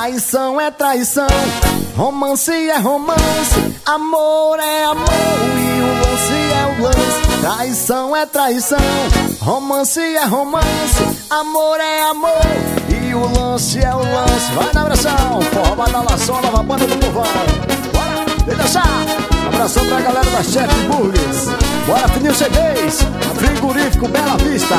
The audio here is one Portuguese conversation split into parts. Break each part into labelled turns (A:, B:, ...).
A: Traição é traição, romance é romance, amor é amor e o lance é o lance. Traição é traição, romance é romance, amor é amor e o lance é o lance. Vai na abração, forró badalação, nova banda do povão. Bora, deixa achar. Abração pra galera da Chef Burgers. Bora, Fininho C10, frigorífico Bela Vista.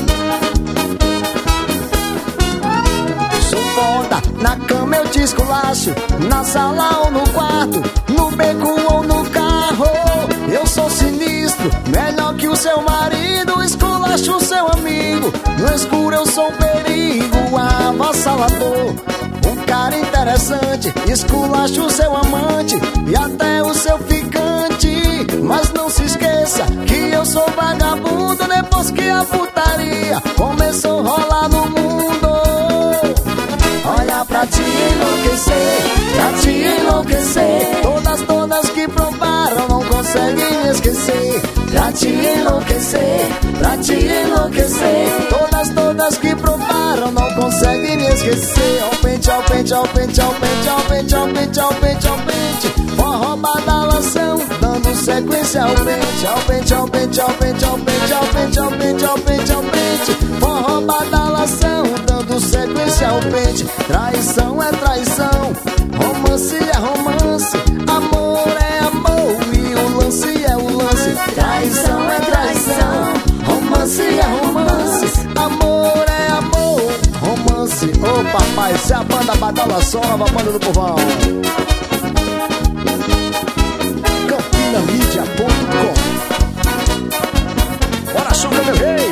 A: Sou foda, na cama eu te esculacho, na sala ou no quarto, no beco ou no carro. Eu sou sinistro, melhor que o seu marido, esculacho o seu amigo. No escuro eu sou um perigo, avassalador. Um cara interessante, esculacho o seu amante e até o seu ficante. Mas não se esqueça que eu sou vagabundo depois que a putaria começou a rolar no mundo. Olha pra te enlouquecer, pra te enlouquecer. Todas que provaram não conseguem me esquecer. Pra te enlouquecer, pra te enlouquecer. Todas que provaram não conseguem me esquecer. Ao pente, ao pente, ao pente, ao pente, ao pente, ao pente, ao pente, ao pente. Forró badalação, dando sequência ao pente. Ao pente, ao pente, ao pente, ao pente, ao pente, ao pente, ao pente, ao pente. Forró badalação, dando sequência ao pente. Traição é traição, romance é romance, amor é amor e o lance é o lance. Traição é traição, romance é romance, amor é amor, romance. Ô papai, isso é a banda badalação, nova banda do povão. Campinamedia.com. Bora, chuva, meu rei.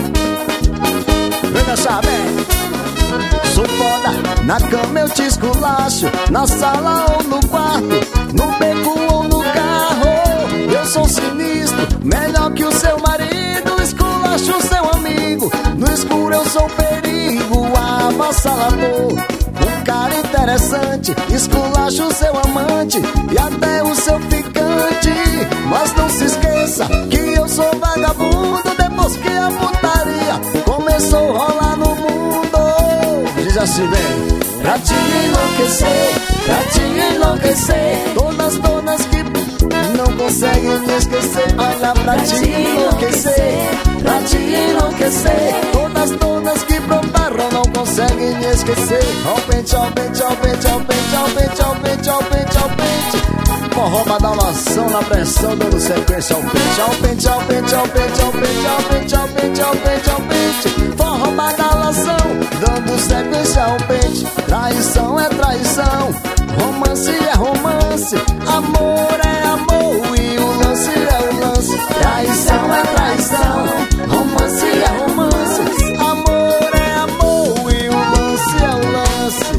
A: Vem dançar, vem. Sou foda, na cama eu te esculacho, na sala ou no quarto, no beco ou no carro. Eu sou sinistro, melhor que o seu marido, esculacho o seu amigo. No escuro eu sou perigo, avassalador. Um cara interessante, esculacho o seu amante e até o seu ficante. Mas não se esqueça que eu sou vagabundo depois que a putaria começou a rolar no mundo. Diz assim, vem. Pra te enlouquecer, pra te enlouquecer. Todas que não conseguem me esquecer. Olha, pra te enlouquecer, pra te enlouquecer. Todas que provaram não conseguem me esquecer. Ao pente, ao pente, ao pente, ao pente, ao pente, ao pente, ao pente, ao pente. Forró badalação na pressão, dando sequência ao pente. Ao pente, ao pente, ao pente, ao pente, ao pente, ao pente, ao pente, ao pente. Forró badalação, dando sequência ao pente. Traição é traição, romance é romance, amor é amor e o lance é o lance. Traição é traição, romance é romance, amor é amor e o lance é o lance.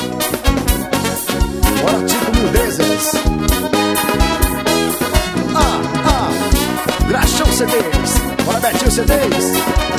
A: Bora, Tico Mil vezes. Graxão CDs, bora, Betinho CDs.